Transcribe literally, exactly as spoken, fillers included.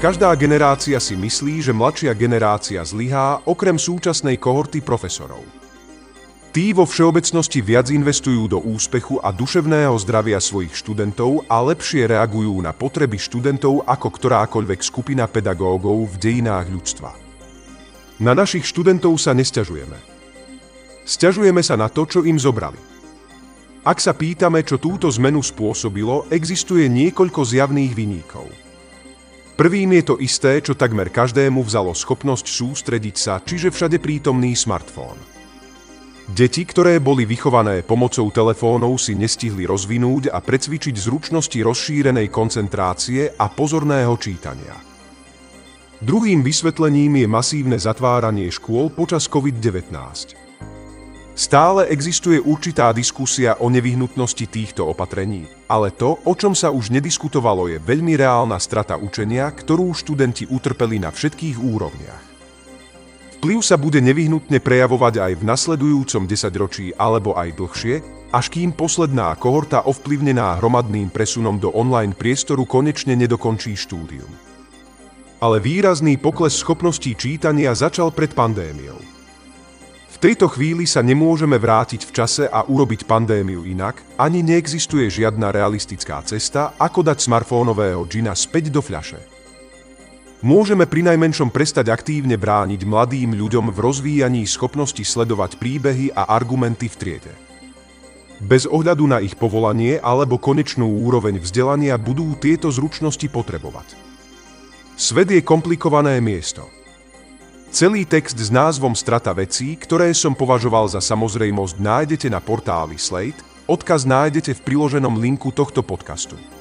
Každá generácia si myslí, že mladšia generácia zlyhá, okrem súčasnej kohorty profesorov. Tí vo všeobecnosti viac investujú do úspechu a duševného zdravia svojich študentov a lepšie reagujú na potreby študentov ako ktorákoľvek skupina pedagógov v dejinách ľudstva. Na našich študentov sa nesťažujeme. Sťažujeme sa na to, čo im zobrali. Ak sa pýtame, čo túto zmenu spôsobilo, existuje niekoľko zjavných viníkov. Prvým je to isté, čo takmer každému vzalo schopnosť sústrediť sa, čiže všade prítomný smartfón. Deti, ktoré boli vychované pomocou telefónov, si nestihli rozvinúť a precvičiť zručnosti rozšírenej koncentrácie a pozorného čítania. Druhým vysvetlením je masívne zatváranie škôl počas covid devätnásť. Stále existuje určitá diskusia o nevyhnutnosti týchto opatrení, ale to, o čom sa už nediskutovalo, je veľmi reálna strata učenia, ktorú študenti utrpeli na všetkých úrovniach. Vplyv sa bude nevyhnutne prejavovať aj v nasledujúcom desaťročí alebo aj dlhšie, až kým posledná kohorta ovplyvnená hromadným presunom do online priestoru konečne nedokončí štúdium. Ale výrazný pokles schopností čítania začal pred pandémiou. V tejto chvíli sa nemôžeme vrátiť v čase a urobiť pandémiu inak, ani neexistuje žiadna realistická cesta, ako dať smartfónového džina späť do fľaše. Môžeme prinajmenšom prestať aktívne brániť mladým ľuďom v rozvíjaní schopnosti sledovať príbehy a argumenty v triede. Bez ohľadu na ich povolanie alebo konečnú úroveň vzdelania budú tieto zručnosti potrebovať. Svet je komplikované miesto. Celý text s názvom Strata vecí, ktoré som považoval za samozrejmosť, nájdete na portáli Slate, odkaz nájdete v priloženom linku tohto podcastu.